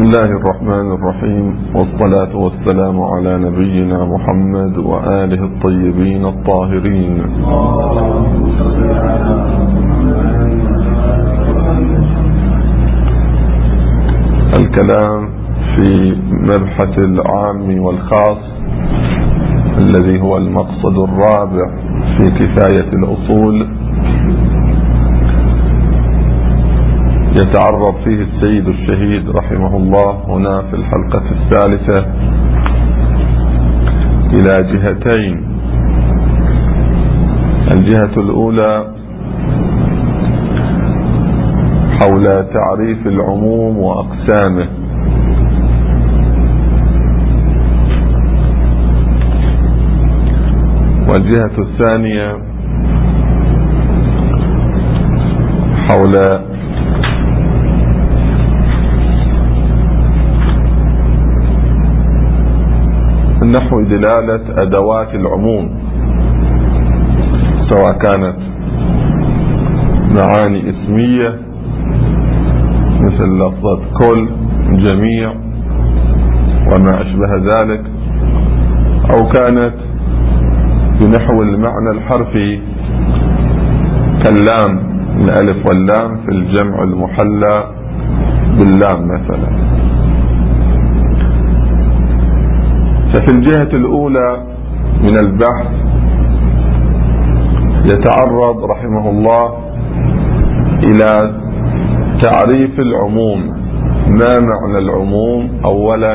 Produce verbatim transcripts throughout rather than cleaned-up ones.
الله الرحمن الرحيم، والصلاة والسلام على نبينا محمد وآله الطيبين الطاهرين. الكلام في مبحث العام والخاص الذي هو المقصد الرابع في كفاية الأصول، يتعرض فيه السيد الشهيد رحمه الله هنا في الحلقة الثالثة إلى جهتين. الجهة الأولى حول تعريف العموم وأقسامه، والجهة الثانية حول نحو دلالة أدوات العموم، سواء كانت معاني اسمية مثل لفظة كل، جميع وما أشبه ذلك، أو كانت بنحو المعنى الحرفي كاللام، الألف واللام في الجمع المحلى باللام مثلا. ففي الجهة الأولى من البحث يتعرض رحمه الله إلى تعريف العموم، ما معنى العموم أولا،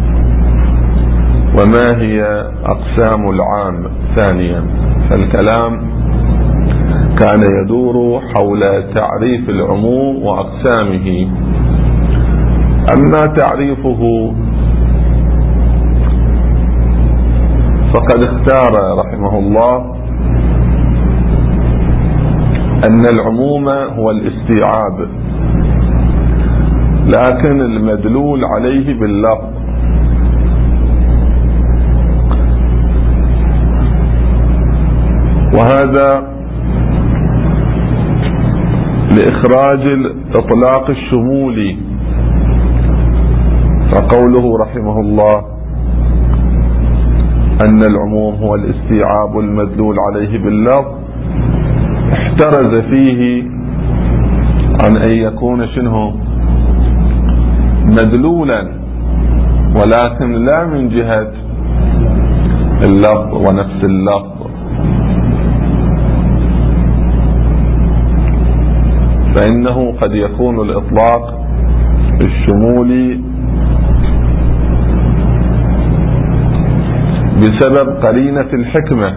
وما هي أقسام العام ثانيا. فالكلام كان يدور حول تعريف العموم وأقسامه. أما تعريفه فقد اختار رحمه الله أن العموم هو الاستيعاب، لكن المدلول عليه باللفظ، وهذا لإخراج الإطلاق الشمولي. فقوله رحمه الله أن العموم هو الاستيعاب المدلول عليه باللفظ، احترز فيه عن أن يكون شنه مدلولا، ولكن لا من جهة اللفظ ونفس اللفظ. فإنه قد يكون الإطلاق الشمولي بسبب قرينة الحكمة،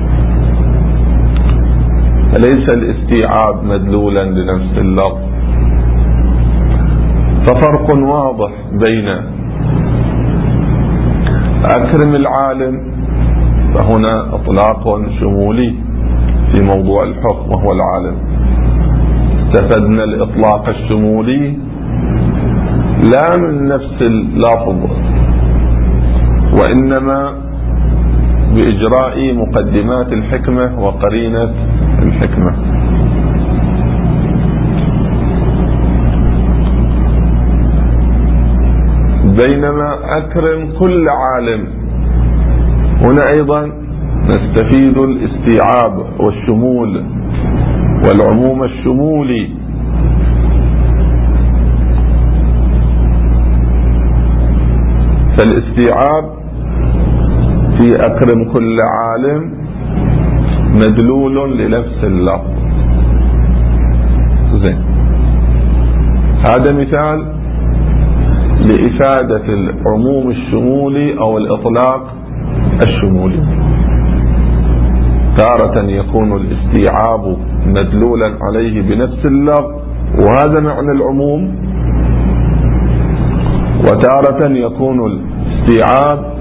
فليس الاستيعاب مدلولا لنفس اللفظ. ففرق واضح بين أكرم العالم، فهنا إطلاق شمولي في موضوع الحكم وهو العالم، استفدنا الإطلاق الشمولي لا من نفس اللفظ، وإنما بإجراء مقدمات الحكمة وقرينة الحكمة. بينما أكرم كل عالم، هنا أيضا نستفيد الاستيعاب والشمول والعموم الشمولي. فالاستيعاب في أكرم كل عالم مدلول لنفس اللفظ. زين، هذا مثال لإفادة العموم الشمولي أو الإطلاق الشمولي. تارة يكون الاستيعاب مدلولا عليه بنفس اللفظ وهذا معنى العموم، وتارة يكون الاستيعاب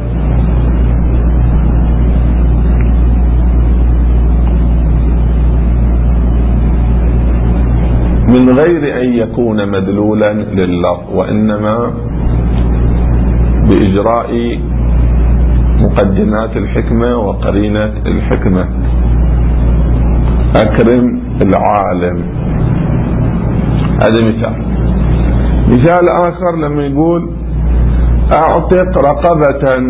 من غير أن يكون مدلولا لللفظ، وإنما بإجراء مقدمات الحكمة وقرينة الحكمة. أكرم العالم، هذا مثال. مثال آخر لما يقول أعتق رقبة،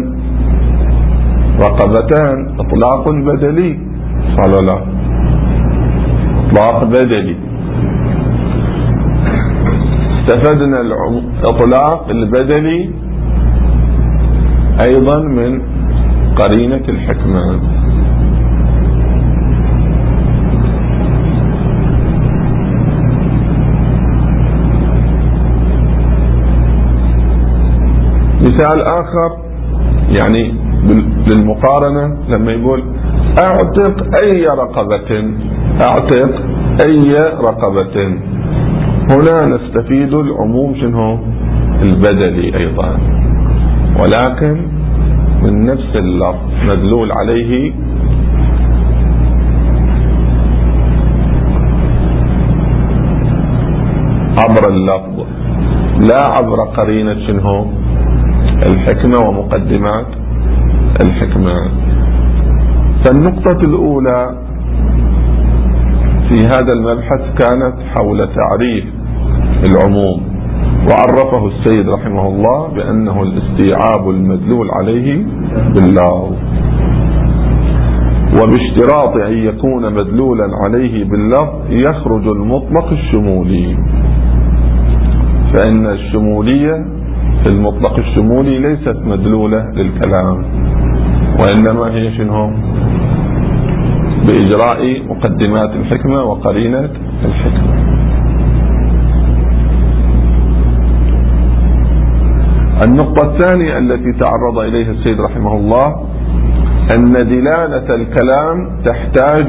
رقبتان إطلاق بدلي صلى لا، إطلاق بدلي. استفدنا الإطلاق البدلي أيضا من قرينة الحكمة. مثال آخر يعني للمقارنة لما يقول أعتق أي رقبة، أعتق أي رقبة، هنا نستفيد العموم شنو البدلي أيضا، ولكن من نفس اللفظ مدلول عليه عبر اللفظ لا عبر قرينة شنو الحكمة ومقدمات الحكمة. فالنقطة الأولى في هذا المبحث كانت حول تعريف العموم، وعرفه السيد رحمه الله بأنه الاستيعاب المدلول عليه باللفظ، وباشتراط أن يكون مدلولا عليه باللفظ يخرج المطلق الشمولي، فإن الشمولية في المطلق الشمولي ليست مدلولة للكلام، وإنما هي شنو بإجراء مقدمات الحكمة وقرينة الحكمة. النقطة الثانية التي تعرض إليها السيد رحمه الله أن دلالة الكلام تحتاج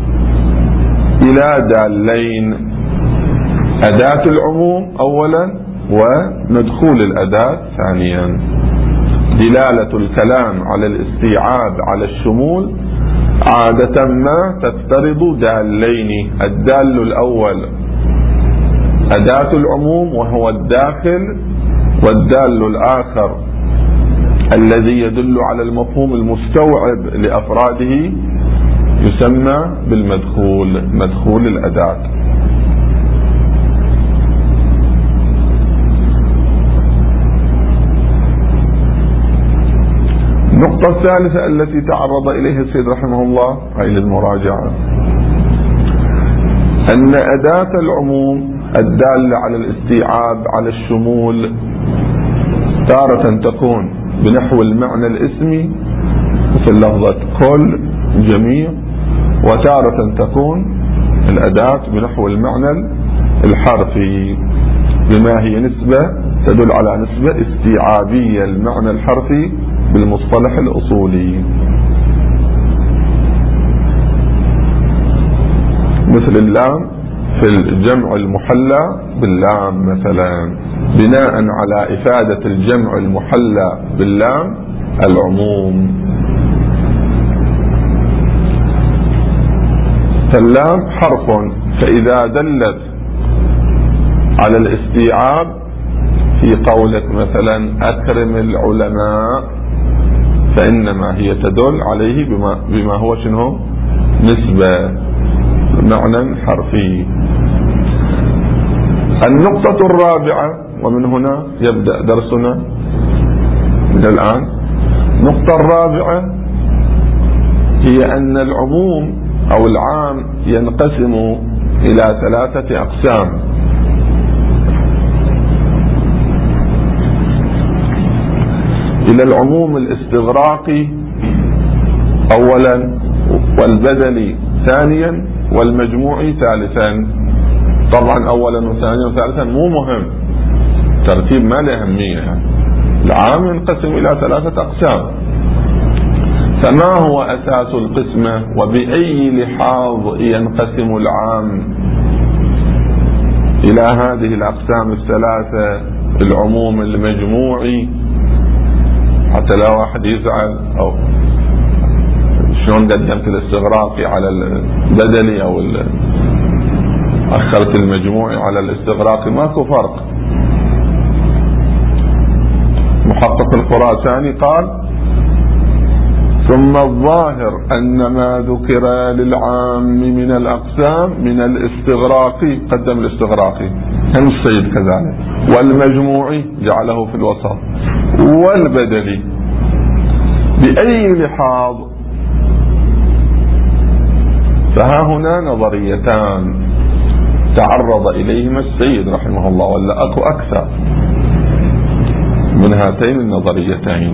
إلى دالين، أداة العموم أولا ومدخول الأداة ثانيا. دلالة الكلام على الاستيعاب على الشمول عادة ما تفترض دالين، الدال الأول أداة العموم وهو الداخل، والدال الآخر الذي يدل على المفهوم المستوعب لأفراده يسمى بالمدخول، مدخول الأداة. النقطة الثالثة التي تعرض إليها السيد رحمه الله أي للمراجعة أن أداة العموم الدالة على الاستيعاب على الشمول تارة تكون بنحو المعنى الاسمي مثل لفظة كل جميع، وتارة تكون الأداة بنحو المعنى الحرفي بما هي نسبة تدل على نسبة استيعابية المعنى الحرفي بالمصطلح الأصولي، مثل اللام في الجمع المحلى باللام مثلا، بناء على إفادة الجمع المحلى باللام العموم. فاللام حرف، فإذا دلت على الاستيعاب في قولك مثلا أكرم العلماء فإنما هي تدل عليه بما, بما هو شنو نسبة معنى حرفي. النقطة الرابعة ومن هنا يبدأ درسنا من الآن، النقطة الرابعة هي أن العموم أو العام ينقسم إلى ثلاثة أقسام. إلى العموم الاستغراقي أولا، والبدلي ثانيا، والمجموعي ثالثا. طبعا أولا وثانيا وثالثا مو مهم، ترتيب ما له أهمية يعني. العام ينقسم إلى ثلاثة أقسام، فما هو أساس القسمة وبأي لحاظ ينقسم العام إلى هذه الأقسام الثلاثة؟ العموم المجموعي حتى لا واحد يزعل أو شلون قدمت الاستغراقي على البدلي أو أخرت المجموعي على الاستغراقي، ماكو فرق. محقق الخراساني قال ثم الظاهر أن ما ذكر للعام من الأقسام من الاستغراقي، قدم الاستغراقي هم السيد كذلك، والمجموعي جعله في الوسط، والبدلي. بأي لحاظ؟ فها هنا نظريتان تعرض إليهما السيد رحمه الله، ولا أكو أكثر من هاتين النظريتين.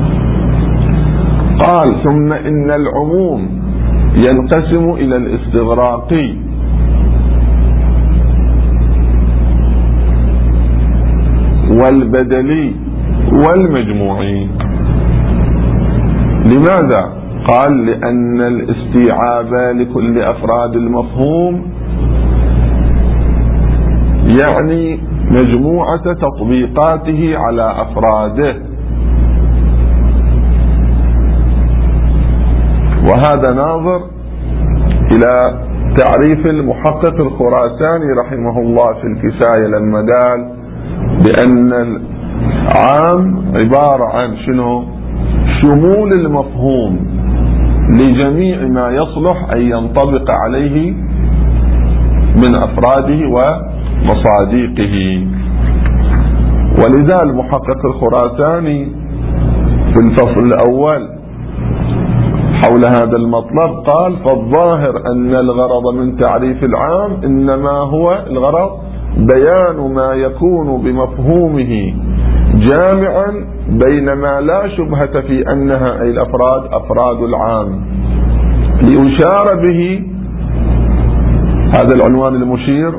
قال: ثم إن العموم ينقسم إلى الاستغراقي والبدلي والمجموعي. لماذا؟ قال: لأن الاستيعاب لكل أفراد المفهوم يعني مجموعة تطبيقاته على أفراده، وهذا ناظر إلى تعريف المحقق الخراساني رحمه الله في الكفاية لما قال بأن العام عبارة عن شنو؟ شمول المفهوم لجميع ما يصلح أن ينطبق عليه من أفراده ومصادقه. ولذا المحقق الخراساني في الفصل الأول حول هذا المطلب قال: فالظاهر أن الغرض من تعريف العام إنما هو الغرض بيان ما يكون بمفهومه جامعا بين ما لا شبهة في أنها أي الأفراد أفراد العام، ليشار به، هذا العنوان المشير،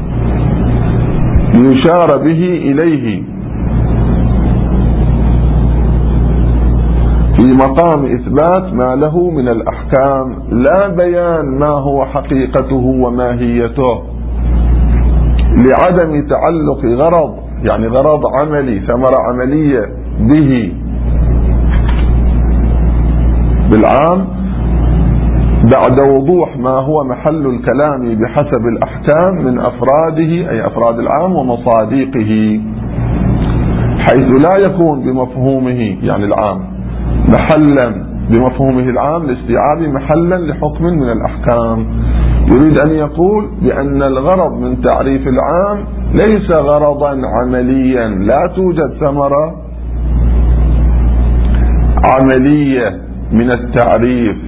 ليشار به إليه في مقام إثبات ما له من الأحكام، لا بيان ما هو حقيقته وماهيته، لعدم تعلق غرض، يعني غرض عملي، ثمرة عملية به بالعام، بعد وضوح ما هو محل الكلام بحسب الأحكام من أفراده أي أفراد العام ومصادقه، حيث لا يكون بمفهومه يعني العام محلا بمفهومه العام لاستيعاب محلا لحكم من الأحكام. يريد أن يقول بأن الغرض من تعريف العام ليس غرضا عمليا، لا توجد ثمرة عملية من التعريف،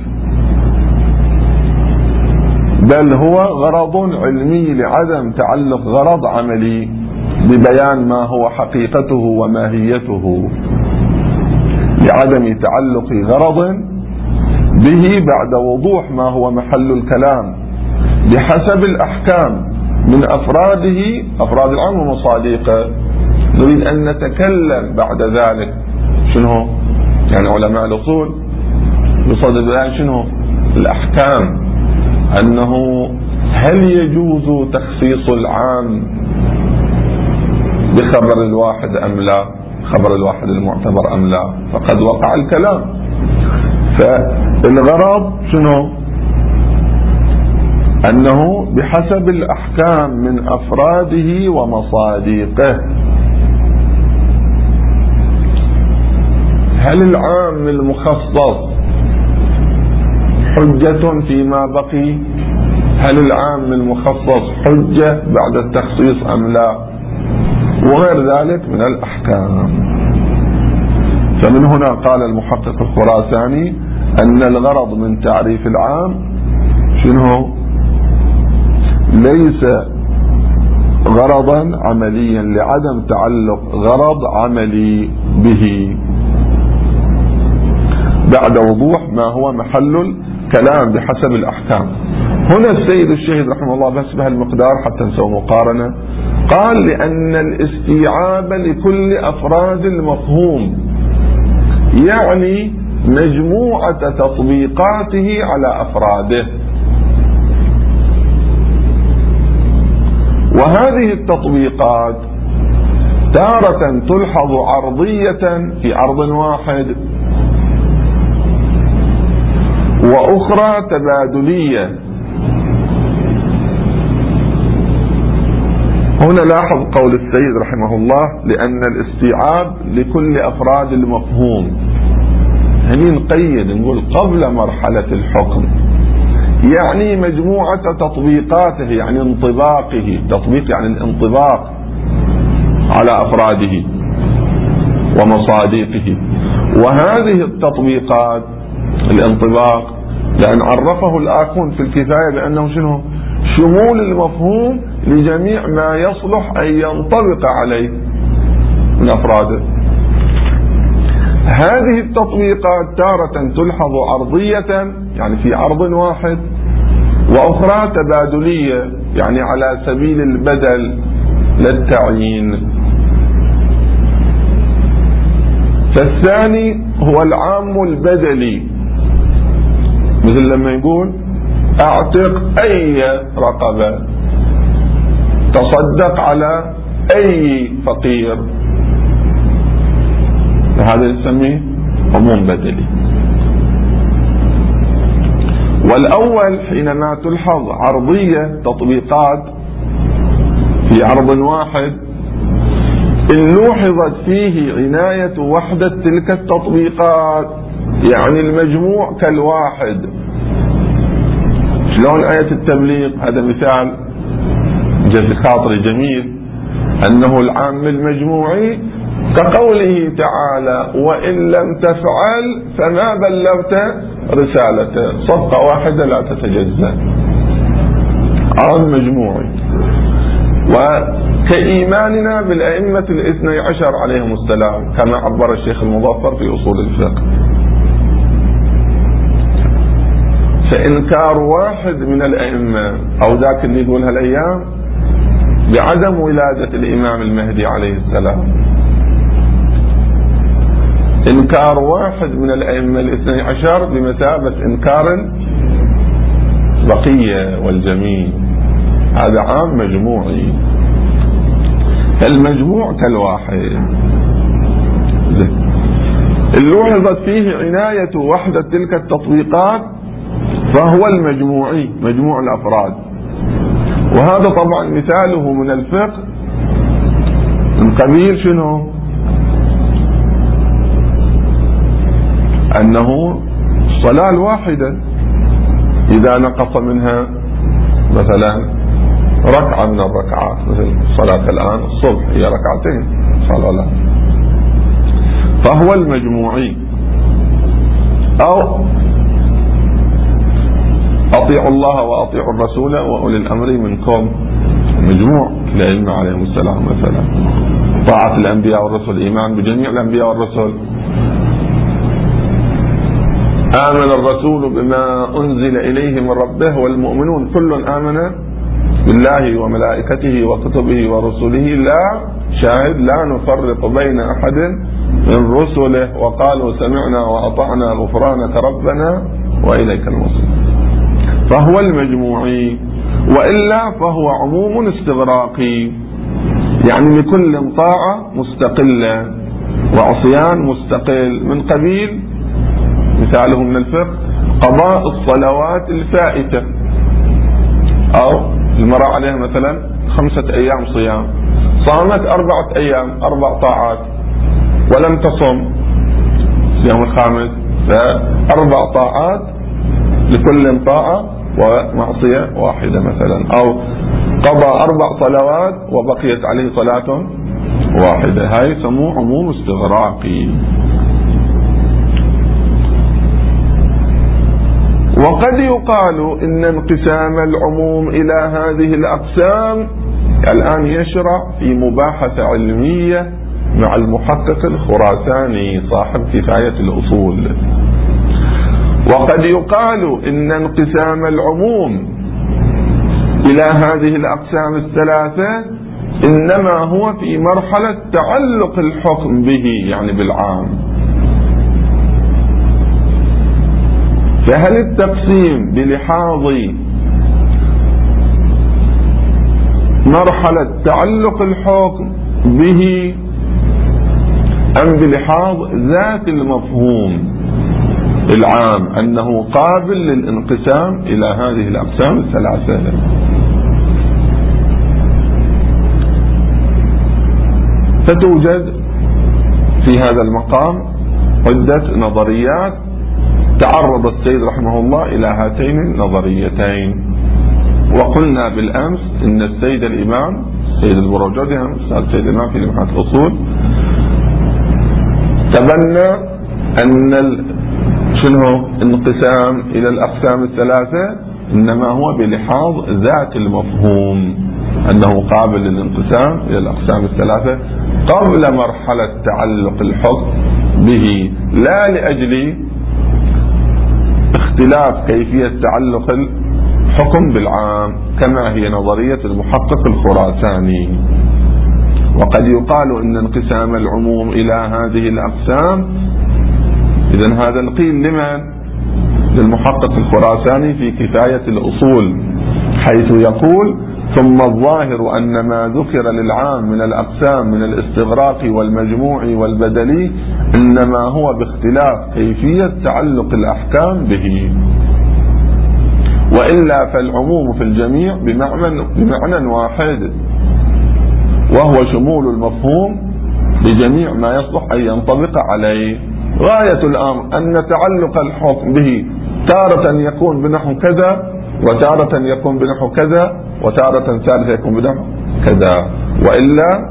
بل هو غرض علمي لعدم تعلق غرض عملي ببيان ما هو حقيقته وماهيته، لعدم تعلق غرض به بعد وضوح ما هو محل الكلام بحسب الأحكام من أفراده أفراد العام ومصادقه. نريد أن نتكلم بعد ذلك شنو؟ يعني علماء الأصول بصدد الآن شنو؟ الأحكام، أنه هل يجوز تخصيص العام بخبر الواحد أم لا، خبر الواحد المعتبر أم لا، فقد وقع الكلام. فالغرض شنو؟ أنه بحسب الأحكام من أفراده ومصادقه. هل العام المخصص حجة فيما بقي؟ هل العام المخصص حجة بعد التخصيص أم لا؟ وغير ذلك من الأحكام. فمن هنا قال المحقق الخراساني أن الغرض من تعريف العام شنو؟ ليس غرضا عمليا لعدم تعلق غرض عملي به بعد وضوح ما هو محل الكلام بحسب الأحكام. هنا السيد الشهيد رحمه الله بس بهالمقدار حتى نسوي مقارنة، قال: لأن الاستيعاب لكل أفراد المفهوم يعني مجموعة تطبيقاته على أفراده، وهذه التطبيقات تارة تلحظ عرضية في عرض واحد، وأخرى تبادلية. هنا لاحظ قول السيد رحمه الله: لأن الاستيعاب لكل أفراد المفهوم، هني نقيد نقول قبل مرحلة الحكم، يعني مجموعة تطبيقاته، يعني انطباقه، تطبيق يعني الانطباق على أفراده، ومصادقه. وهذه التطبيقات الانطباق لأن عرفه الآخون في الكفاية بأنه شنو؟ شمول المفهوم لجميع ما يصلح أن ينطبق عليه من أفراده. هذه التطبيقات تارة تلحظ عرضية يعني في عرض واحد، وأخرى تبادلية يعني على سبيل البدل للتعيين. فالثاني هو العام البدلي، مثل لما يقول اعتق اي رقبة، تصدق على اي فقير، هذا يسميه عموم بدلي. والأول حينما تلحظ عرضية تطبيقات في عرض واحد إن لوحظت فيه عناية وحدة تلك التطبيقات، يعني المجموع كالواحد. شلون آية التبليغ؟ هذا مثال جد خاطري جميل، أنه العام المجموعي كقوله تعالى وإن لم تفعل فما بلغت رسالته، صفقة واحدة لا تتجزأ، عام مجموعي. وكإيماننا بالأئمة الاثني عشر عليهم السلام كما عبر الشيخ المظفر في أصول الفقه. فإنكار واحد من الأئمة أو ذاك اللي يقول هالأيام بعدم ولادة الإمام المهدي عليه السلام، إنكار واحد من الأئمة الاثني عشر بمثابة إنكار البقية والجميع، هذا عام مجموعي، المجموع كالواحد. لوحظت فيه عناية وحدة تلك التطبيقات فهو المجموعي، مجموع الأفراد. وهذا طبعا مثاله من الفقه من قبيل شنو؟ أنه الصلاة الواحدة إذا نقص منها مثلا ركعة من الركعات، مثل صلاة الآن الصبح هي ركعتين صلاة الآن، فهو المجموعي. أو أطيعوا الله وأطيعوا الرسول وأولي الأمر منكم، مجموع الأئمة عليهم السلام مثلا. طاعة الأنبياء والرسل، إيمان بجميع الأنبياء والرسل. آمن الرسول بما أنزل إليه من ربه والمؤمنون كل آمن بالله وملائكته وكتبه ورسله لا شاهد لا نفرق بين أحد من رسله وقالوا سمعنا وأطعنا غفرانك ربنا وإليك المصير. فهو المجموعي، وإلا فهو عموم استغراقي، يعني لكل طاعة مستقلة وعصيان مستقل، من قبيل مثاله من الفقه قضاء الصلوات الفائتة، أو المرأة عليها مثلا خمسة أيام صيام، صامت أربعة أيام أربع طاعات ولم تصم اليوم الخامس، فأربع طاعات لكل طاعة ومعصية واحدة مثلا. أو قضى أربع صلوات وبقيت عليه صلاة واحدة، هاي يسموه عموم استغراقي. وقد يقال إن انقسام العموم إلى هذه الأقسام الآن يشرع في مباحثة علمية مع المحقق الخراساني صاحب كفاية الأصول. وقد يقال إن انقسام العموم إلى هذه الأقسام الثلاثة إنما هو في مرحلة تعلق الحكم به، يعني بالعام. فهل التقسيم بلحاظ مرحلة تعلق الحكم به أم بلحاظ ذات المفهوم العام أنه قابل للانقسام إلى هذه الأقسام الثلاثة؟ فتوجد في هذا المقام عدة نظريات تعرض السيد رحمه الله إلى هاتين النظريتين. وقلنا بالأمس إن السيد الإمام السيد البروجردي السيد الإمام في لمحات الأصول تبنى أن شنو انقسام إلى الأقسام الثلاثة إنما هو بلحاظ ذات المفهوم، أنه قابل للانقسام إلى الأقسام الثلاثة قبل مرحلة تعلق الحكم به، لا لأجل اختلاف كيفية تعلق الحكم بالعام كما هي نظرية المحقق الخراساني. وقد يقال إن انقسام العموم إلى هذه الأقسام، إذن هذا القيل لمن؟ للمحقق الخراساني في كفاية الأصول، حيث يقول: ثم الظاهر أن ما ذكر للعام من الأقسام من الاستغراق والمجموع والبدلي إنما هو باختلاف كيفية تعلق الأحكام به، وإلا فالعموم في الجميع بمعنى, بمعنى واحد، وهو شمول المفهوم بجميع ما يصلح أن ينطبق عليه. غاية الأمر أن تعلق الحكم به تارة يكون بنحو كذا، وتارة يكون بنحو كذا، وتارة ثالثة يكون بنحو كذا، وإلا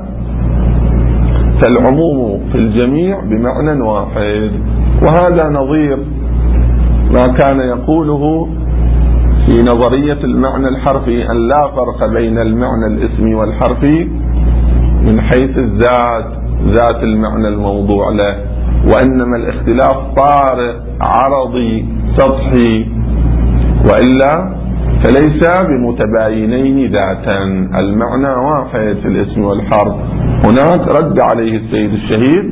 فالعموم في الجميع بمعنى واحد. وهذا نظير ما كان يقوله في نظرية المعنى الحرفي، أن لا فرق بين المعنى الاسمي والحرفي من حيث الذات، ذات المعنى الموضوع له، وإنما الاختلاف طارئ عرضي سطحي، وإلا فليس بمتباينين ذاتا، المعنى واحد في الاسم والحرف. هناك رد عليه السيد الشهيد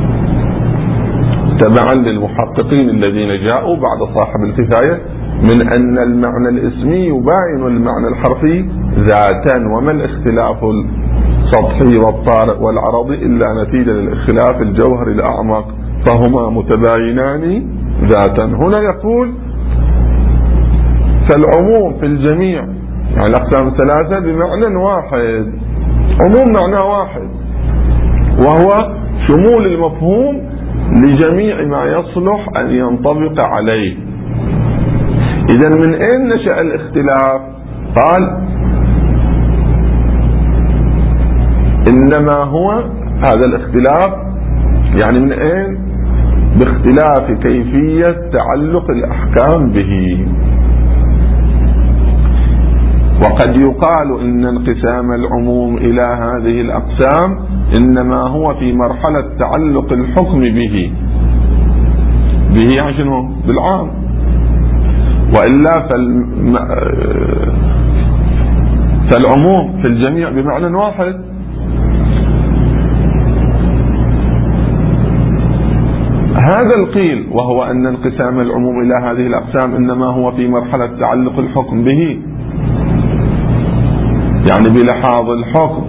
تبعا للمحققين الذين جاءوا بعد صاحب الكفاية من أن المعنى الاسمي يباين المعنى الحرفي ذاتا، وما الاختلاف السطحي والطارئ والعرضي إلا نتيجة للاختلاف الجوهري الأعمق، فهما متباينان ذاتا. هنا يقول: فالعموم في الجميع، يعني الأقسام الثلاثة بمعنى واحد، عموم معنى واحد، وهو شمول المفهوم لجميع ما يصلح أن ينطبق عليه. إذن من أين نشأ الاختلاف؟ قال: إنما هو هذا الاختلاف يعني من أين؟ باختلاف كيفية تعلق الأحكام به. وقد يقال إن انقسام العموم إلى هذه الأقسام إنما هو في مرحلة تعلق الحكم به به عشان بالعام، وإلا فالم... فالعموم في الجميع بمعنى واحد. هذا القيل، وهو أن انقسام العموم إلى هذه الأقسام إنما هو في مرحلة تعلق الحكم به، يعني بلحاظ الحكم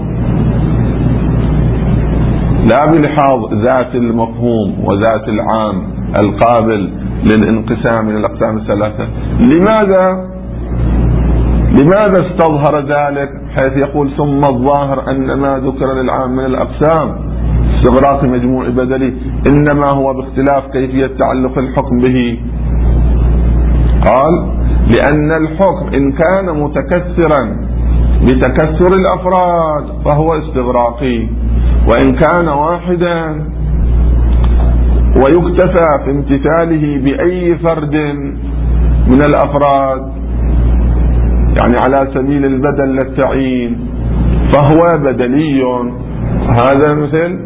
لا بلحاظ ذات المفهوم وذات العام القابل للانقسام من الأقسام الثلاثة. لماذا لماذا استظهر ذلك حيث يقول: ثم الظاهر أن ما ذكر للعام من الأقسام استغراق مجموع بدلي إنما هو باختلاف كيفية تعلق الحكم به؟ قال: لأن الحكم إن كان متكثرا بتكثر الأفراد فهو استغراقي، وإن كان واحدا ويكتفى في امتثاله بأي فرد من الأفراد، يعني على سبيل البدل للتعيين، فهو بدلي. هذا مثل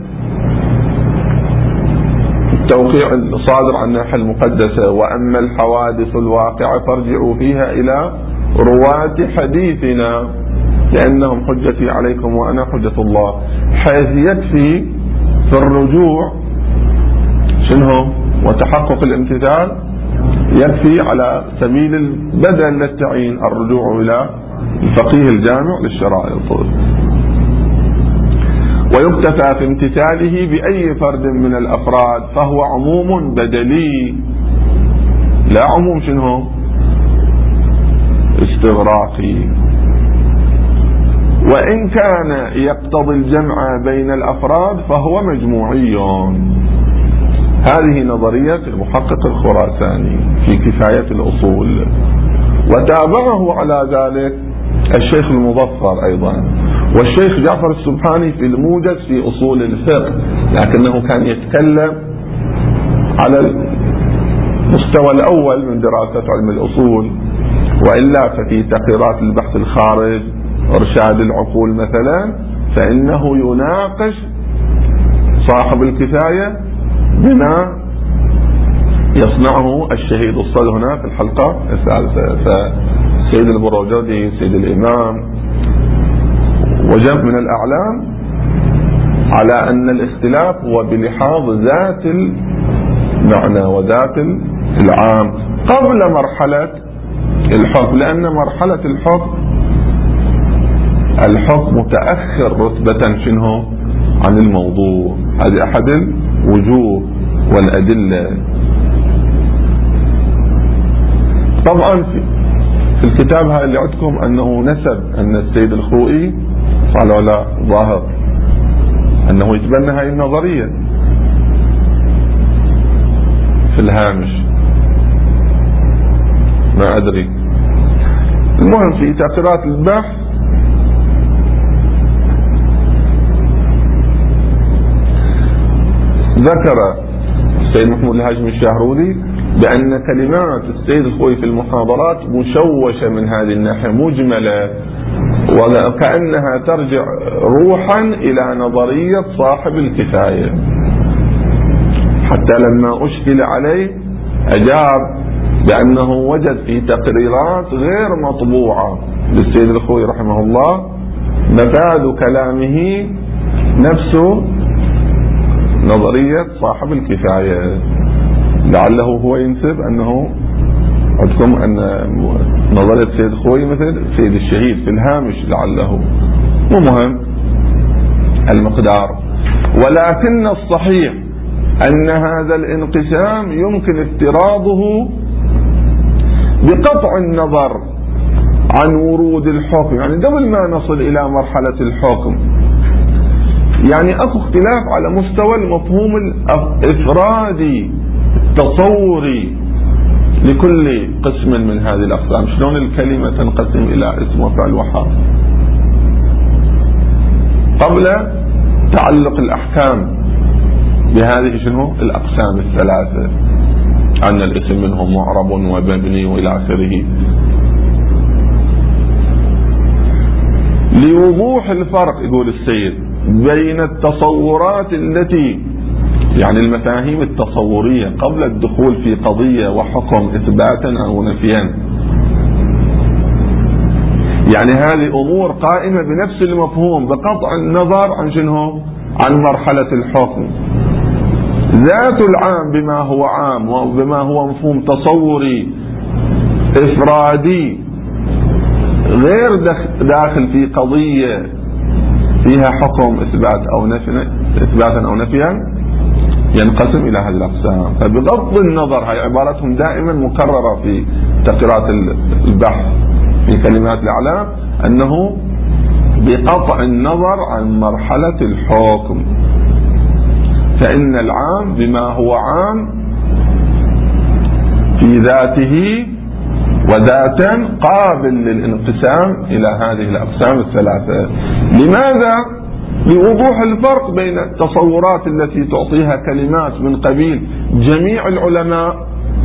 التوقيع الصادر عن الناحية المقدسة: وأما الحوادث الواقعة فارجعوا فيها إلى رواة حديثنا لأنهم حجتي عليكم وأنا حجة الله، حيث يكفي في الرجوع شنو وتحقق الامتثال، يكفي على سبيل البدل للتعيين الرجوع إلى الفقيه الجامع للشرائط، ويكتفى في امتثاله بأي فرد من الأفراد، فهو عموم بدلي لا عموم شنو استغراقي. وإن كان يقتضي الجمع بين الأفراد فهو مجموعي. هذه نظرية المحقق الخراساني في كفاية الأصول، وتابعه على ذلك الشيخ المظفر أيضا، والشيخ جعفر السبحاني في الموجز في أصول الفقه، لكنه كان يتكلم على المستوى الأول من دراسة علم الأصول، وإلا ففي تقريرات البحث الخارج إرشاد العقول مثلا، فإنه يناقش صاحب الكفاية بما يصنعه الشهيد الصدر هنا في الحلقة الثالثة. فسيد البروجردي، سيد الإمام، وجمع من الأعلام على أن الاختلاف هو بلحاظ ذات المعنى وذات العام قبل مرحلة الحكم، لأن مرحلة الحكم الحكم متأخر رتبة شنو عن الموضوع. هذه أحد الوجوه والأدلة. طبعا في الكتاب هذا اللي عندكم أنه نسب أن السيد الخوئي قال ولا ظاهر أنه يتبنى هذه النظرية في الهامش، ما أدري. المهم في تقريرات البحث ذكر السيد محمود الهاشمي الشهرولي بأن كلمات السيد الخوئي في المحاضرات مشوشة من هذه الناحية، مجملة، وكأنها ترجع روحا إلى نظرية صاحب الكفاية. حتى لما أشكل عليه أجاب بأنه وجد في تقريرات غير مطبوعة للسيد الخوئي رحمه الله مفاد كلامه نفسه نظرية صاحب الكفاية. لعله هو ينسب أنه عندكم أن نظرية السيد الخوئي مثل سيد الشهيد في الهامش، لعله مو مهم المقدار. ولكن الصحيح أن هذا الانقسام يمكن افتراضه بقطع النظر عن ورود الحكم، يعني قبل ما نصل إلى مرحلة الحكم. يعني أكو اختلاف على مستوى المفهوم الإفرادي التصوري لكل قسم من هذه الأقسام. شلون الكلمة تنقسم إلى اسم وفعل وحرف قبل تعلق الأحكام بهذه شنو الأقسام الثلاثة، أن الاسم منهم معرب ومبني وإلى آخره. لوضوح الفرق يقول السيد بين التصورات التي يعني المفاهيم التصورية قبل الدخول في قضية وحكم إثباتا أو نفيا، يعني هذه أمور قائمة بنفس المفهوم بقطع النظر عن شنو عن مرحلة الحكم. ذات العام بما هو عام وبما هو مفهوم تصوري إفرادي غير داخل في قضية فيها حكم إثبات أو نفي إثباتا أو نفيا، ينقسم إلى هذه الأقسام. فبغض النظر هاي عبارتهم دائما مكررة في تقريرات البحث في كلمات الأعلام، أنه بقطع النظر عن مرحلة الحكم، فإن العام بما هو عام في ذاته وذاتا قابل للانقسام إلى هذه الأقسام الثلاثة. لماذا؟ لوضوح الفرق بين التصورات التي تعطيها كلمات من قبيل جميع العلماء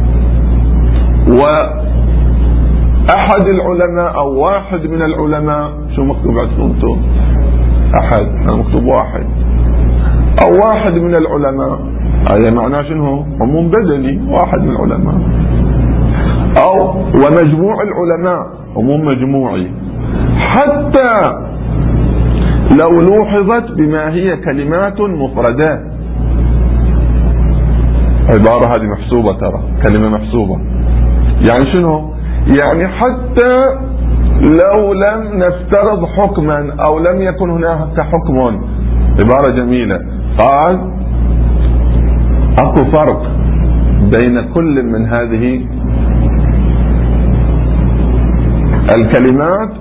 وأحد العلماء أو واحد من العلماء. شو مكتوب عندكم انتم؟ أحد، أنا مكتوب واحد، أو واحد من العلماء. هذا معناه شنو؟ عموم بدني، واحد من العلماء، أو ومجموع العلماء عموم مجموعي. حتى لو لوحظت بما هي كلمات مفردة، عبارة هذه محسوبة، ترى كلمة محسوبة. يعني شنو؟ يعني حتى لو لم نفترض حكما أو لم يكن هناك حكم، عبارة جميلة. قال أكو فرق بين كل من هذه الكلمات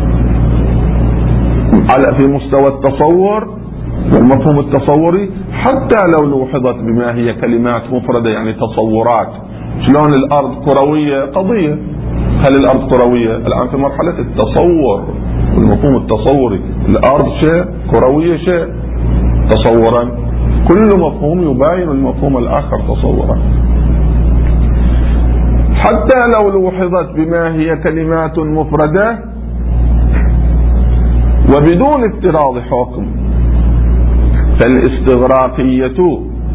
على في مستوى التصور والمفهوم التصوري، حتى لو لوحظت بما هي كلمات مفردة يعني تصورات. شلون الأرض كروية قضية، هل الأرض كروية؟ الآن في مرحلة التصور والمفهوم التصوري، الأرض شيء، كروية شيء، تصورا. كل مفهوم يباين المفهوم الآخر تصورا. حتى لو لوحظت بما هي كلمات مفردة وبدون افتراض حكم، فالاستغراقية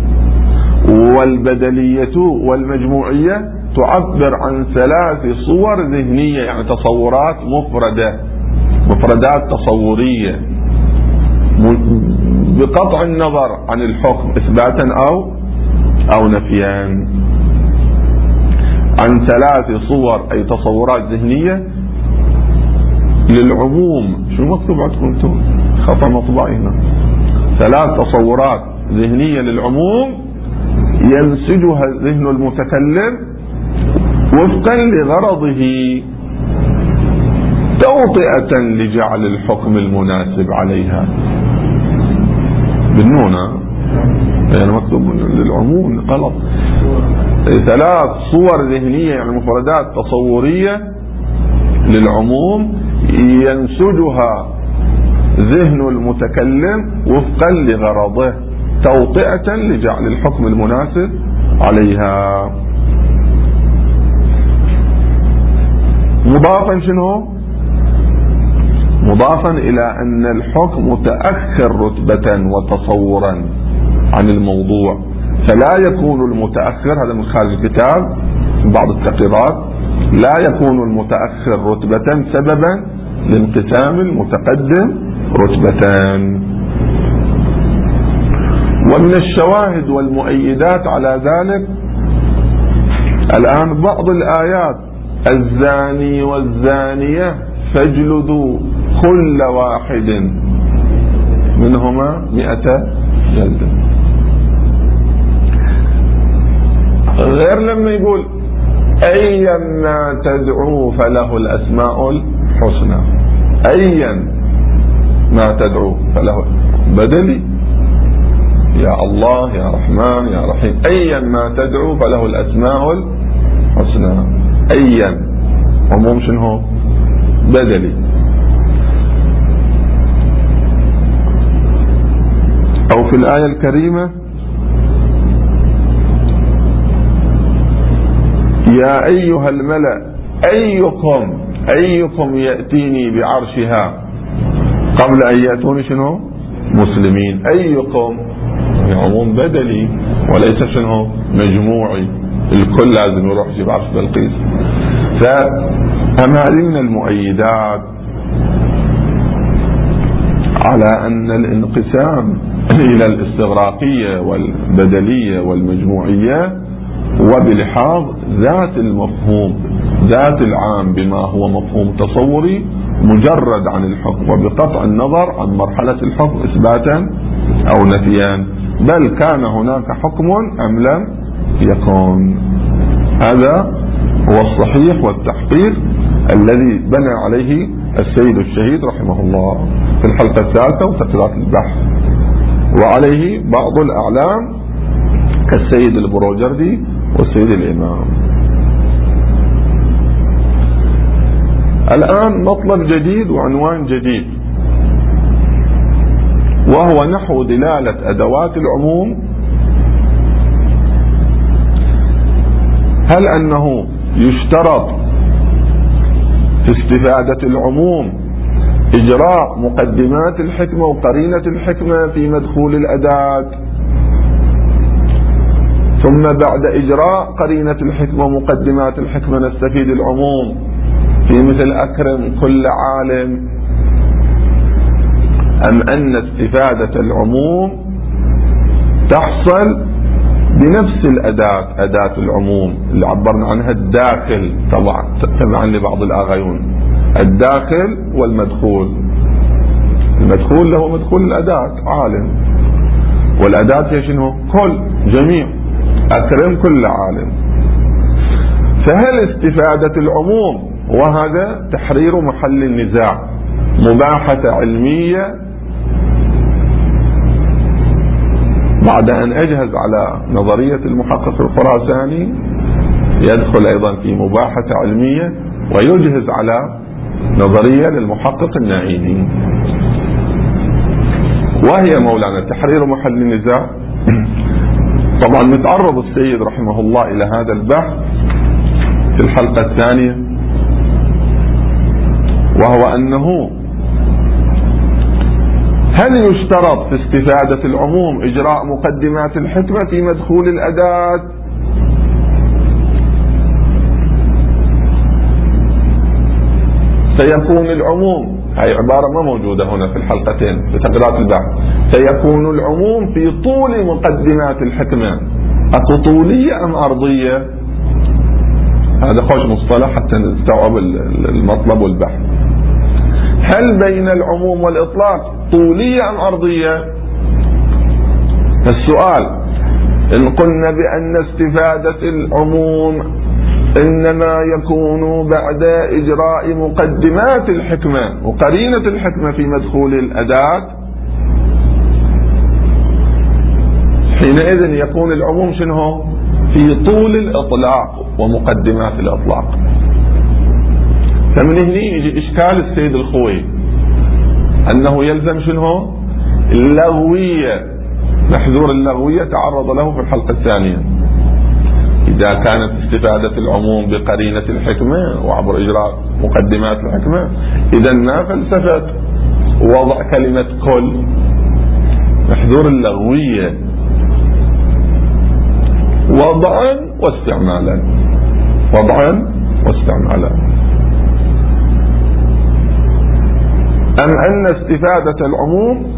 والبدلية والمجموعية تعبر عن ثلاث صور ذهنية، يعني تصورات مفردة، مفردات تصورية بقطع النظر عن الحكم إثباتا أو أو نفيا، عن ثلاث صور أي تصورات ذهنية للعموم. شو مكتوب عندكم انتم؟ خطأ مطبعي هنا. ثلاث تصورات ذهنية للعموم ينسجها ذهن المتكلم وفقا لغرضه توطئة لجعل الحكم المناسب عليها. بالنونة يعني مكتوب للعموم غلط. ثلاث صور ذهنية يعني مفردات تصورية للعموم ينسجها ذهن المتكلم وفقا لغرضه توطئة لجعل الحكم المناسب عليها. مضافا شنو؟ مضافا إلى أن الحكم متأخر رتبة وتصورا عن الموضوع، فلا يكون المتأخر، هذا من خارج الكتاب بعض التقريرات، لا يكون المتأخر رتبة سببا لانقسام المتقدم رتبتان. ومن الشواهد والمؤيدات على ذلك الآن بعض الآيات: الزاني والزانية فاجلدوا كل واحد منهما مئة جلدة. غير لما يقول أيا ما تدعو فله الأسماء الحسنى، أيا ما تدعو فله بدلي، يا الله يا رحمن يا رحيم، أيا ما تدعو فله الأسماء الحسنى. أيا عموم شنو؟ بدلي. أو في الآية الكريمة: يا أيها الملأ أيكم أيكم يأتيني بعرشها قبل أن يأتوني شنو؟ مسلمين. أيكم عموم بدلي وليس شنو؟ مجموعي، الكل لازم يروح يجيب عرش بلقيس. فأما من المؤيدات على أن الانقسام إلى الاستغراقية والبدلية والمجموعية وبلحاظ ذات المفهوم ذات العام بما هو مفهوم تصوري مجرد عن الحكم وبقطع النظر عن مرحلة الحكم إثباتا أو نفيا، بل كان هناك حكم أم لم يكن. هذا هو الصحيح والتحقيق الذي بنى عليه السيد الشهيد رحمه الله في الحلقة الثالثة وتقريرات البحث، وعليه بعض الأعلام كالسيد البروجردي والسيد الإمام. الآن مطلب جديد وعنوان جديد، وهو نحو دلالة أدوات العموم. هل أنه يشترط في استفادة العموم إجراء مقدمات الحكمة وقرينة الحكمة في مدخول الأداة، ثم بعد إجراء قرينة الحكمة ومقدمات الحكمة نستفيد العموم في مثل أكرم كل عالم، أم أن استفادة العموم تحصل بنفس الأداة، أداة العموم اللي عبرنا عنها الداخل طبعا تبعا لبعض الآغيون، الداخل والمدخول. المدخول له مدخول الأداة عالم، والأداة هي شنو؟ كل جميع، أكرم كل عالم. فهل استفادة العموم، وهذا تحرير محل النزاع، مباحثة علمية بعد أن أجهز على نظرية المحقق الخراساني، يدخل أيضا في مباحثة علمية ويجهز على نظرية للمحقق النعيمي. وهي مولانا تحرير محل النزاع. طبعا متعرض السيد رحمه الله إلى هذا البحث في الحلقة الثانية، وهو أنه هل يشترط في استفادة العموم إجراء مقدمات الحكمة في مدخول الأداة؟ سيكون العموم، هي عبارة ما موجودة هنا في الحلقتين في تقريرات البحث، سيكون العموم في طول مقدمات الحكمة أكو طولية أم أرضية؟ هذا خوش مصطلح حتى نستوعب المطلب والبحث. هل بين العموم والإطلاق طولية أم أرضية؟ السؤال إن قلنا بأن استفادة العموم إنما يكون بعد إجراء مقدمات الحكمة وقرينة الحكمة في مدخول الأداة، حينئذ يكون العموم شنو؟ في طول الإطلاق ومقدمات الإطلاق. فمن هنا يجي إشكال السيد الخوي أنه يلزم شنو؟ اللغوية، محذور اللغوية تعرض له في الحلقة الثانية. إذا كانت استفادة العموم بقرينة الحكمة وعبر إجراء مقدمات الحكمة، إذا ما فلسفة وضع كلمة كل، محذور اللغوية وضعا واستعمالا، وضعا واستعمالا. أم أن استفادة العموم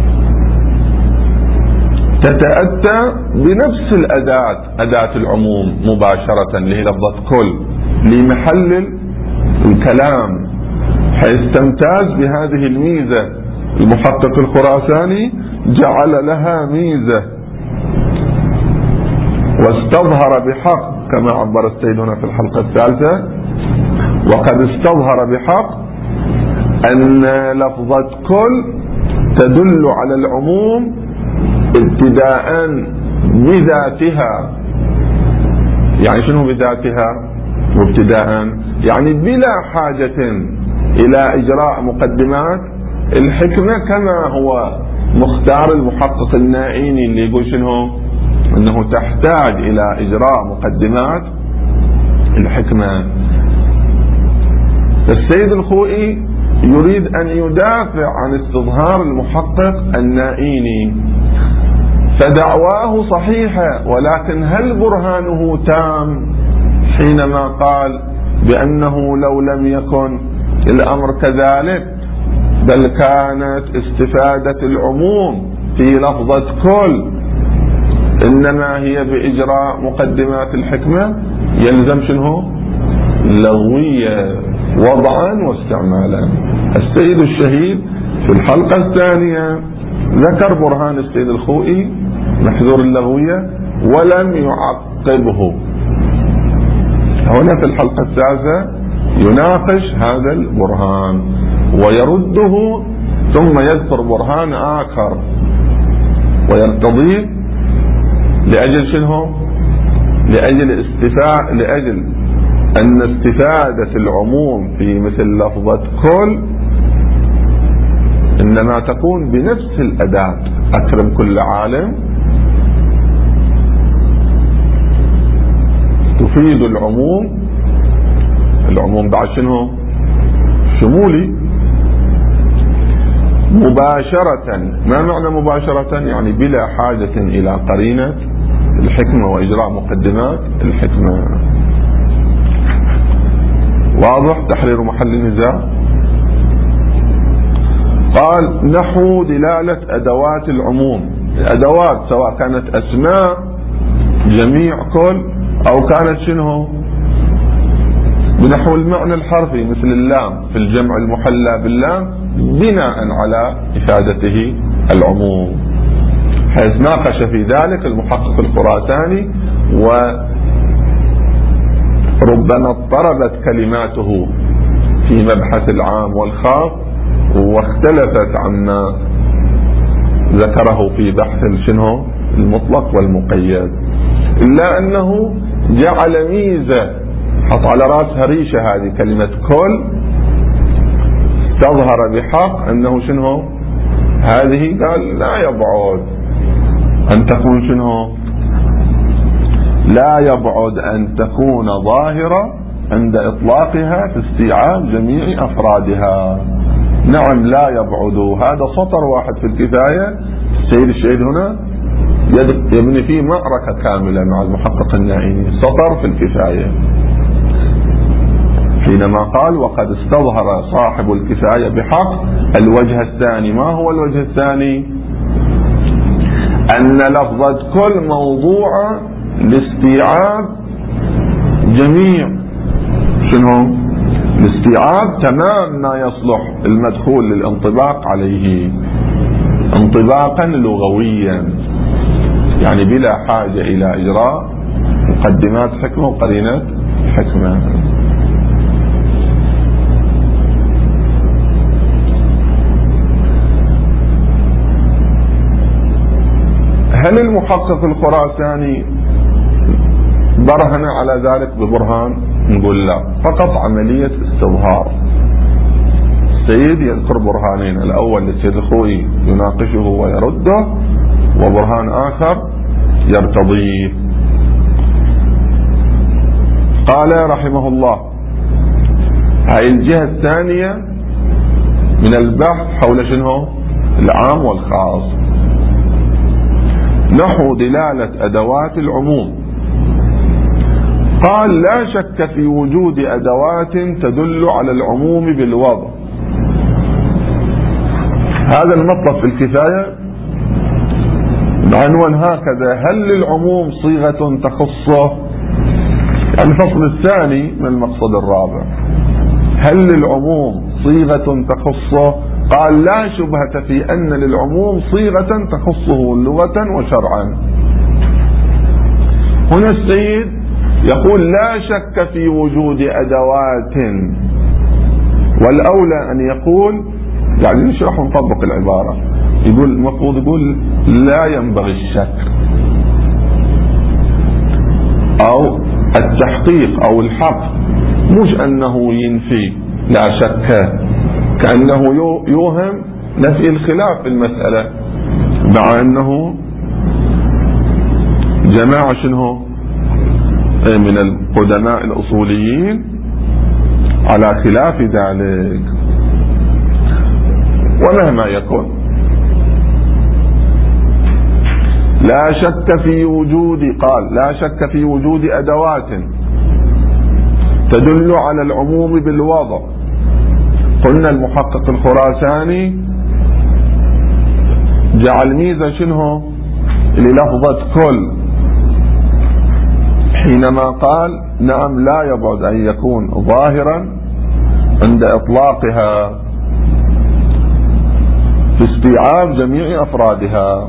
تتأتى بنفس الأداة، أداة العموم مباشرة اللي هي لفظة كل لمحل الكلام، حيث تمتاز بهذه الميزة. المحقق الخراساني جعل لها ميزة واستظهر بحق كما عبر السيد هنا في الحلقة الثالثة، وقد استظهر بحق أن لفظة كل تدل على العموم ابتداء بذاتها. يعني شنو بذاتها وابتداء؟ يعني بلا حاجة إلى إجراء مقدمات الحكمة، كما هو مختار المحقق النائيني اللي يقول شنو؟ أنه تحتاج إلى إجراء مقدمات الحكمة. السيد الخوئي يريد أن يدافع عن استظهار المحقق النائيني، فدعواه صحيحة، ولكن هل برهانه تام حينما قال بأنه لو لم يكن الأمر كذلك بل كانت استفادة العموم في لفظة كل إنما هي بإجراء مقدمات الحكمة، يلزم شنو؟ لغوية وضعا واستعمالا. السيد الشهيد في الحلقة الثانية ذكر برهان السيد الخوئي محذور اللغوية ولم يعقبه. هنا في الحلقة الثالثة يناقش هذا البرهان ويرده، ثم يذكر برهان آخر ويرتضيه لأجل شنو؟ لأجل استفاء لأجل أن استفادة العموم في مثل لفظة كل إنما تكون بنفس الأداة. أكرم كل عالم تفيد العموم، العموم بعد شنو؟ شمولي مباشرة. ما معنى مباشرة؟ يعني بلا حاجة إلى قرينة الحكمة وإجراء مقدمات الحكمة. واضح؟ تحرير محل النزاع. قال نحو دلالة أدوات العموم. الأدوات سواء كانت أسماء جميع كل أو كانت شنو؟ بنحو المعنى الحرفي مثل اللام في الجمع المحلى باللام بناء على إفادته العموم، حيث ناقش في ذلك المحقق الخراساني وربما اضطربت كلماته في مبحث العام والخاص واختلفت عما ذكره في بحث شنو المطلق والمقيد، إلا أنه جعل ميزة حط على رأسها ريشة هذه كلمة كل، استظهر بحق أنه شنو هذه قال لا يبعد أن تكون شنو؟ لا يبعد أن تكون ظاهرة عند إطلاقها في استيعاب جميع أفرادها. نعم لا يبعد، هذا سطر واحد في الكفاية. السيد الشهيد هنا يبني فيه معركة كاملة مع المحقق النائمي، سطر في الكفاية حينما قال وقد استظهر صاحب الكفاية بحق الوجه الثاني. ما هو الوجه الثاني؟ أن لفظة كل موضوع لاستيعاب جميع شنو؟ لاستيعاب تمام ما يصلح المدخول للانطباق عليه انطباقا لغويا، يعني بلا حاجة إلى إجراء مقدمات حكمة وقرينات حكمة. هل المحقق الخراساني برهن على ذلك ببرهان؟ نقول لا، فقط عملية استظهار. السيد يذكر برهانين، الأول للسيد الخوئي يناقشه ويرده، وبرهان آخر يرتضيه. قال رحمه الله هاي الجهة الثانية من البحث حول شنو؟ العام والخاص. نحو دلالة أدوات العموم. قال لا شك في وجود أدوات تدل على العموم بالوضع. هذا المطلب في الكفاية بعنوان هكذا: هل للعموم صيغة تخصه؟ الفصل الثاني من المقصد الرابع: هل للعموم صيغة تخصه؟ قال لا شبهة في أن للعموم صيغة تخصه لغة وشرعا. هنا السيد يقول لا شك في وجود أدوات، والأولى أن يقول، يعني نشرح ونطبق العبارة، يقول المفروض يقول لا ينبغي الشك أو التحقيق أو الحق، مش أنه ينفي لا شك، كأنه يوهم نفي الخلاف في المسألة، مع أنه جماعة شنو من القدماء الأصوليين على خلاف ذلك. ومهما يكون لا شك في وجود، قال لا شك في وجود أدوات تدل على العموم بالوضع. قلنا المحقق الخراساني جعل ميزة شنو للفظة كل، حينما قال نعم لا يبعد أن يكون ظاهرا عند إطلاقها في استيعاب جميع أفرادها.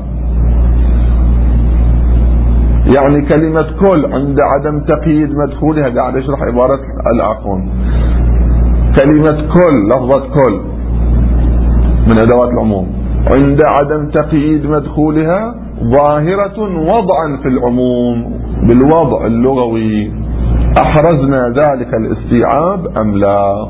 يعني كلمة كل عند عدم تقييد مدخولها، قاعد يشرح عبارة الآخون، كلمة كل لفظة كل من أدوات العموم عند عدم تقييد مدخولها ظاهرة وضعا في العموم بالوضع اللغوي. أحرزنا ذلك الاستيعاب أم لا؟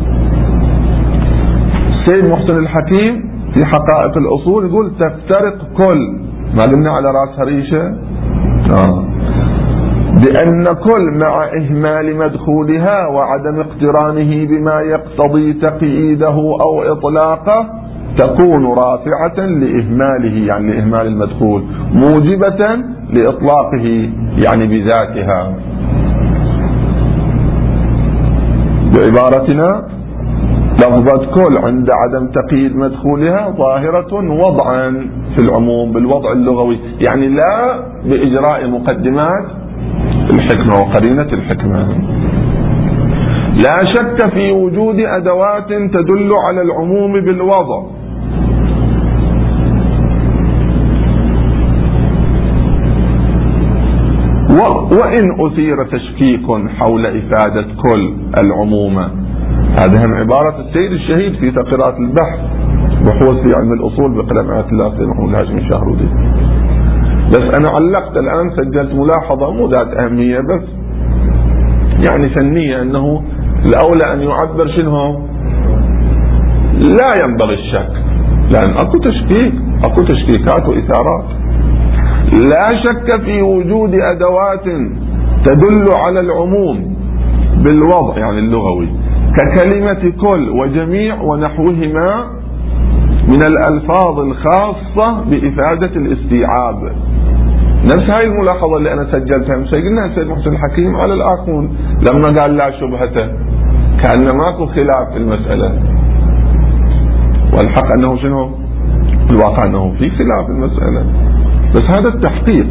السيد محسن الحكيم في حقائق الأصول يقول تفترق كل، ما قلنا على رأس هريشة آه. بأن كل مع إهمال مدخولها وعدم اقترانه بما يقتضي تقييده أو إطلاقه تكون رافعة لإهماله، يعني لإهمال المدخول، موجبة لإطلاقه يعني بذاتها. بعبارتنا لفظة كل عند عدم تقييد مدخولها ظاهرة وضعا في العموم بالوضع اللغوي، يعني لا بإجراء مقدمات الحكمة وقرينة الحكمة. لا شك في وجود أدوات تدل على العموم بالوضع. وإن أثير تشكيك حول إفادة كل العمومة، هذه من عبارة السيد الشهيد في تقريرات البحث بحوث في علم الأصول بقلم آية الله سيد محمود الهاشمي الشهرودي. بس أنا علقت الآن، سجلت ملاحظة مو ذات أهمية بس يعني فنية، أنه الأولى أن يعبر شنو لا ينبغي الشك، لأن أكو تشكيك، أكو تشكيكات وإثارات. لا شك في وجود أدوات تدل على العموم بالوضع يعني اللغوي ككلمة كل وجميع ونحوهما من الألفاظ الخاصة بإفادة الاستيعاب. نفس هاي الملاحظة اللي أنا سجلتها مسجلناها السيد محسن الحكيم على الآخون لما قال لا شبهة، كأن ماكو خلاف في المسألة، والحق أنه شنو؟ الواقع أنه في خلاف في المسألة، بس هذا التحقيق.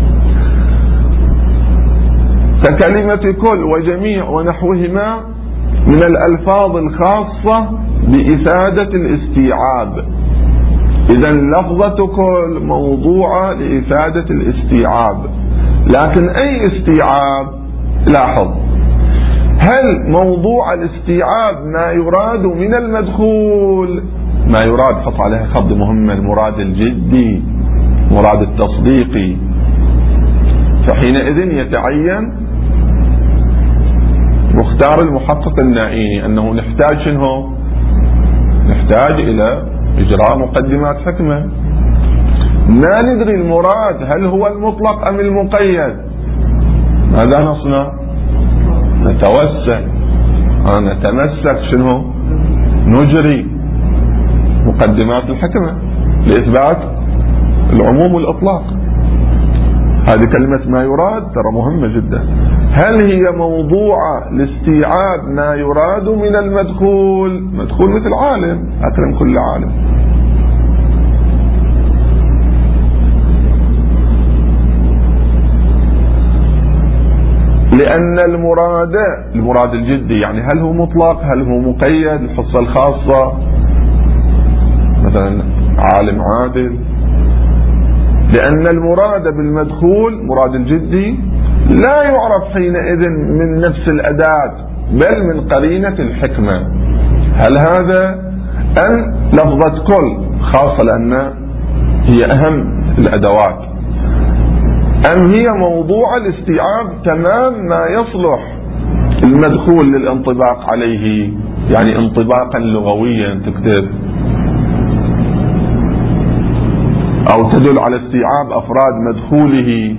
ككلمة كل وجميع ونحوهما من الألفاظ الخاصة بإفادة الاستيعاب. إذا لفظة كل موضوعة لإفادة الاستيعاب، لكن أي استيعاب؟ لاحظ، هل موضوع الاستيعاب ما يراد من المدخول؟ ما يراد، حط عليها خط مهمة، المراد الجدي، مراد التصديقي. فحينئذ يتعين مختار المحقق النائيني أنه نحتاج شنو؟ نحتاج إلى إجراء مقدمات حكمة. ما ندري المراد هل هو المطلق أم المقيد. ماذا نصنع؟ نتوسع، نتمسك شنو؟ نجري مقدمات الحكمة لإثبات العموم والإطلاق. هذه كلمة ما يراد ترى مهمة جدا. هل هي موضوعة لاستيعاب ما يراد من المدخول؟ مدخول مثل عالم، أكرم كل عالم. لأن المراد المراد الجدي يعني هل هو مطلق، هل هو مقيد، الحصة الخاصة مثلا عالم عادل. لأن المراد بالمدخول مراد الجدي لا يعرف حينئذ من نفس الأداة بل من قرينة الحكمة. هل هذا أم لفظة كل خاصة لأن هي أهم الأدوات، أم هي موضوع الاستيعاب تمام ما يصلح المدخول للانطباق عليه، يعني انطباقا لغويا تكتب أو تدل على استيعاب أفراد مدخوله.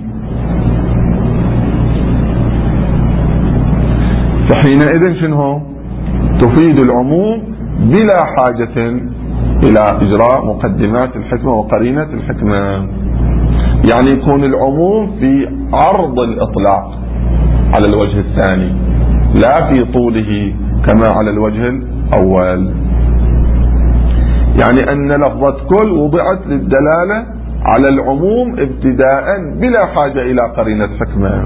فحينئذ شنو؟ تفيد العموم بلا حاجة إلى إجراء مقدمات الحكمة وقرينة الحكمة. يعني يكون العموم في عرض الإطلاق على الوجه الثاني لا في طوله كما على الوجه الأول. يعني أن لفظة كل وضعت للدلالة على العموم ابتداء بلا حاجة إلى قرينة حكمة.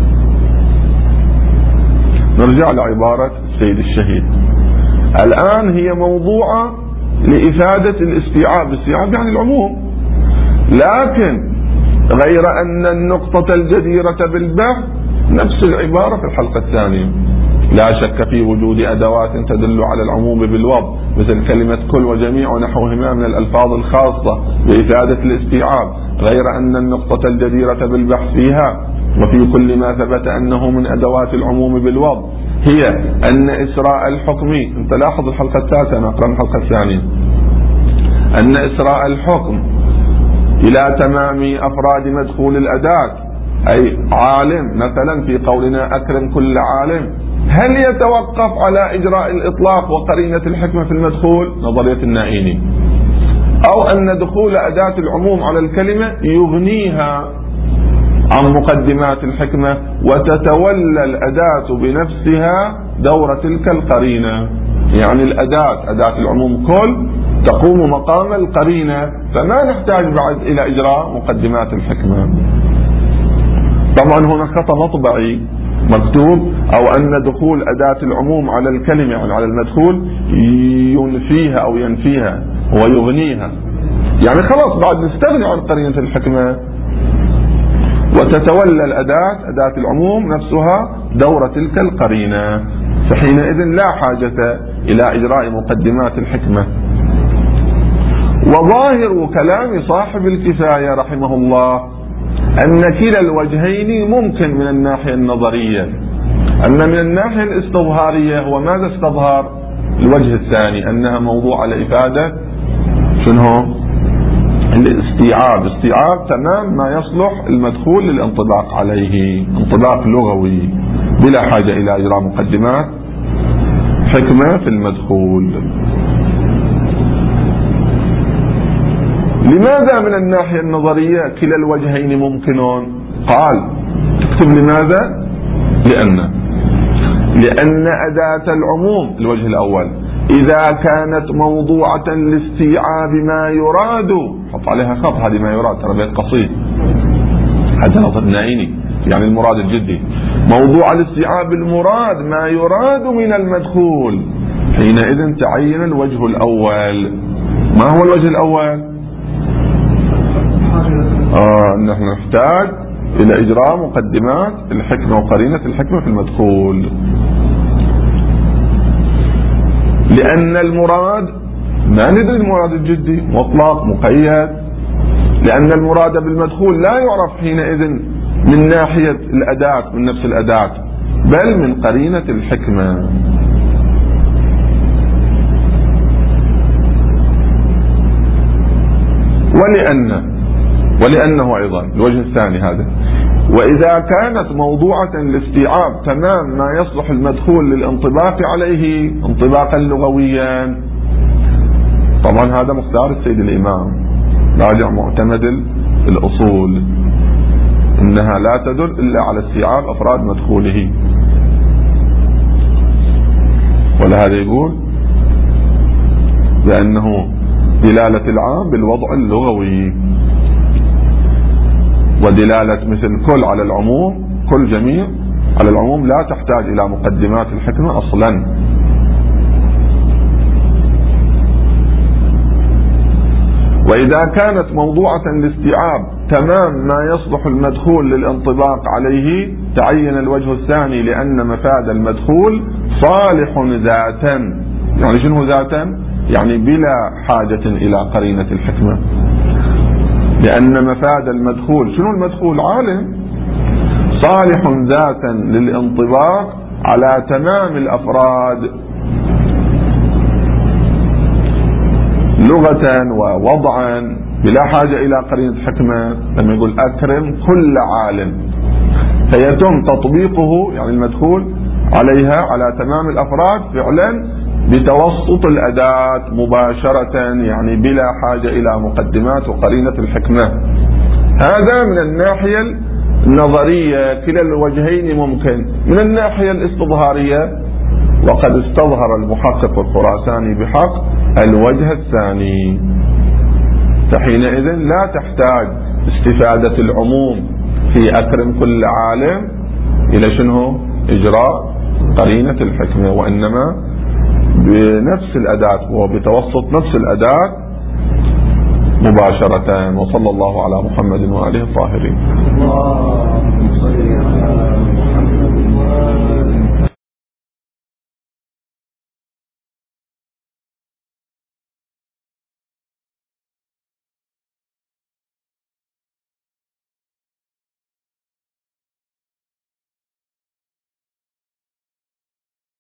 نرجع لعبارة السيد الشهيد. الآن هي موضوعة لإفادة الاستيعاب، الاستيعاب يعني العموم، لكن غير أن النقطة الجديرة بالبحث نفس العبارة في الحلقة الثانية. لا شك في وجود أدوات تدل على العموم بالوضع مثل كلمة كل وجميع ونحوهما من الألفاظ الخاصة بإفادة الاستيعاب، غير أن النقطة الجديرة بالبحث فيها وفي كل ما ثبت أنه من أدوات العموم بالوضع هي أن إسراء الحكم، أنت لاحظ الحلقة الثالثة، أنا أقرأ الحلقة الثانية، أن إسراء الحكم إلى تمام أفراد مدخول الأداة أي عالم مثلا في قولنا أكرم كل عالم، هل يتوقف على إجراء الإطلاق وقرينة الحكمة في المدخول؟ نظرية النائيني. أو أن دخول أداة العموم على الكلمة يغنيها عن مقدمات الحكمة وتتولى الأداة بنفسها دور تلك القرينة. يعني الأداة أداة العموم كل تقوم مقام القرينة، فما نحتاج بعد إلى إجراء مقدمات الحكمة. طبعا هنا خطأ مطبعي مكتوب أو أن دخول أداة العموم على الكلمة يعني على المدخول ينفيها أو ينفيها ويغنيها، يعني خلاص بعد نستغني عن قرينة الحكمة وتتولى الأداة أداة العموم نفسها دور تلك القرينة، فحينئذ لا حاجة إلى إجراء مقدمات الحكمة. وظاهر كلام صاحب الكفاية رحمه الله أن كلا الوجهين ممكن من الناحية النظرية، أن من الناحية الاستظهارية وماذا استظهر؟ الوجه الثاني أنها موضوع على إفادة شنو؟ الاستيعاب. استيعاب تمام ما يصلح المدخول للانطباق عليه، انطباق لغوي بلا حاجة إلى إجراء مقدمات حكمة في المدخول. لماذا من الناحية النظرية كلا الوجهين ممكنون؟ قال تكتب لماذا؟ لأن لأن أداة العموم الوجه الأول إذا كانت موضوعة لاستيعاب ما يراد، حط عليها خط، هذه ما يراد، ترى بيت قصيد حتى نظر نائني يعني المراد الجدي، موضوع لاستيعاب المراد ما يراد من المدخول، حينئذ تعين الوجه الأول. ما هو الوجه الأول؟ آه نحن نحتاج إلى إجراء مقدمات الحكمة وقرينة الحكمة في المدخول، لأن المراد ما ندري المراد الجدي مطلق مقيد، لأن المراد بالمدخول لا يعرف حينئذ من ناحية الأداة من نفس الأداة بل من قرينة الحكمة. ولأن ولأنه أيضا الوجه الثاني هذا، وإذا كانت موضوعة لاستيعاب تمام ما يصلح المدخول للانطباق عليه انطباقا لغويا. طبعا هذا مختار السيد الإمام راجع معتمد الأصول، إنها لا تدل إلا على استيعاب أفراد مدخوله، ولهذا يقول بأنه دلالة العام بالوضع اللغوي، ودلالة مثل كل على العموم، كل جميع على العموم لا تحتاج إلى مقدمات الحكمة أصلا. وإذا كانت موضوعة لاستيعاب تمام ما يصلح المدخول للانطباق عليه تعين الوجه الثاني، لأن مفاد المدخول صالح ذاتا. يعني شنو ذاتا؟ يعني بلا حاجة إلى قرينة الحكمة، لأن مفاد المدخول شنو المدخول؟ عالم صالح ذاتا للانطباق على تمام الأفراد لغة ووضعا بلا حاجة إلى قرينة حكمة. لما يقول أكرم كل عالم فيتم تطبيقه يعني المدخول عليها على تمام الأفراد فعلا بتوسط الأداة مباشرة، يعني بلا حاجة إلى مقدمات وقرينة الحكمة. هذا من الناحية النظرية كلا الوجهين ممكن. من الناحية الاستظهارية وقد استظهر المحقق الخراساني بحق الوجه الثاني، فحينئذ لا تحتاج استفادة العموم في أكرم كل عالم إلى شنو؟ إجراء قرينة الحكمة، وإنما بنفس الأداة وبتوسط نفس الأداة مباشرة. وصلى الله على محمد وآله الطاهرين.